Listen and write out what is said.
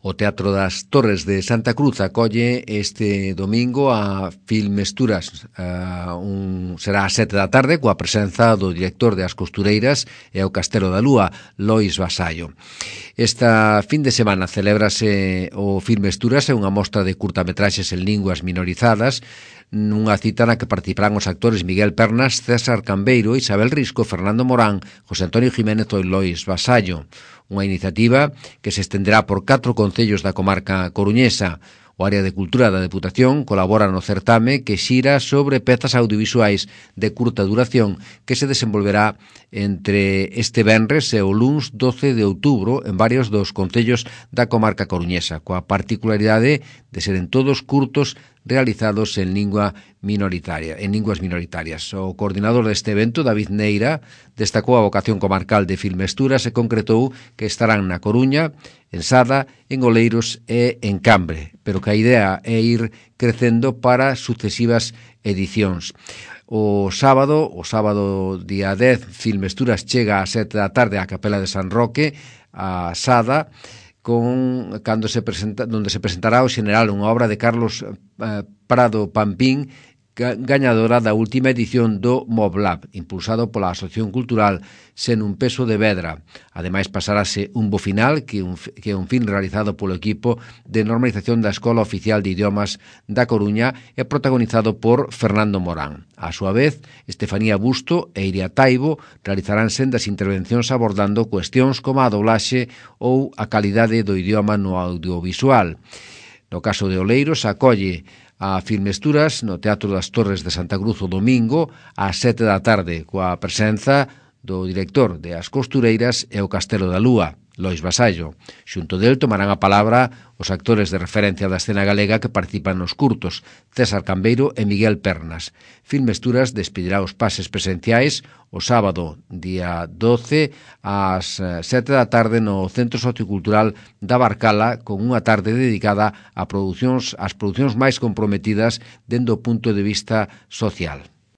O Teatro das Torres de Santa Cruz acolle este domingo a Filmesturas. Será ás 7 da tarde coa presenza do director de As Costureiras e o Castelo da Lúa, Lois Vasallo. Esta fin de semana celébrase o Filmesturas, é unha mostra de curtametraxes en linguas minorizadas, nunha cita na que participarán os actores Miguel Pernas, César Cambeiro, Isabel Risco, Fernando Morán, José Antonio Jiménez ou Lois Vasallo. Unha iniciativa que se estenderá por 4 concellos da comarca coruñesa. O área de cultura da Deputación colabora no certame que xira sobre pezas audiovisuais de curta duración que se desenvolverá entre este venres e o luns 12 de outubro en varios dos concellos da comarca coruñesa, coa particularidade de seren todos curtos realizados en linguas minoritarias. O coordinador deste evento, David Neira, destacou a vocación comarcal de Filmesturas e concretou que estarán na Coruña, en Sada, en Oleiros e en Cambre, pero que a idea é ir crecendo para sucesivas edicións. O sábado día 10, Filmesturas chega ás 7 da tarde á Capela de San Roque, a Sada, onde se presentará o Xeneral, unha obra de Carlos Prado Pampín, gañadora da última edición do Moblab, impulsado pola Asociación Cultural Sen un Peso de Vedra. Ademais, pasarase un bo final, que é un film realizado polo equipo de normalización da Escola Oficial de Idiomas da Coruña e protagonizado por Fernando Morán. A súa vez, Estefanía Busto e Iria Taibo realizarán sendas intervencións abordando cuestións como a doblaxe ou a calidade do idioma no audiovisual. No caso de Oleiros, acolle a Filmesturas no Teatro das Torres de Santa Cruz o domingo ás 7 da tarde, coa presenza do director de As Costureiras e o Castelo da Lúa, Lois Vasallo. Xunto del tomarán a palabra os actores de referencia da escena galega que participan nos curtos, César Cambeiro e Miguel Pernas. Filmesturas despedirá os pases presenciais o sábado, día 12, ás 7 da tarde no Centro Sociocultural da Barcala, con unha tarde dedicada ás producións máis comprometidas dende o punto de vista social.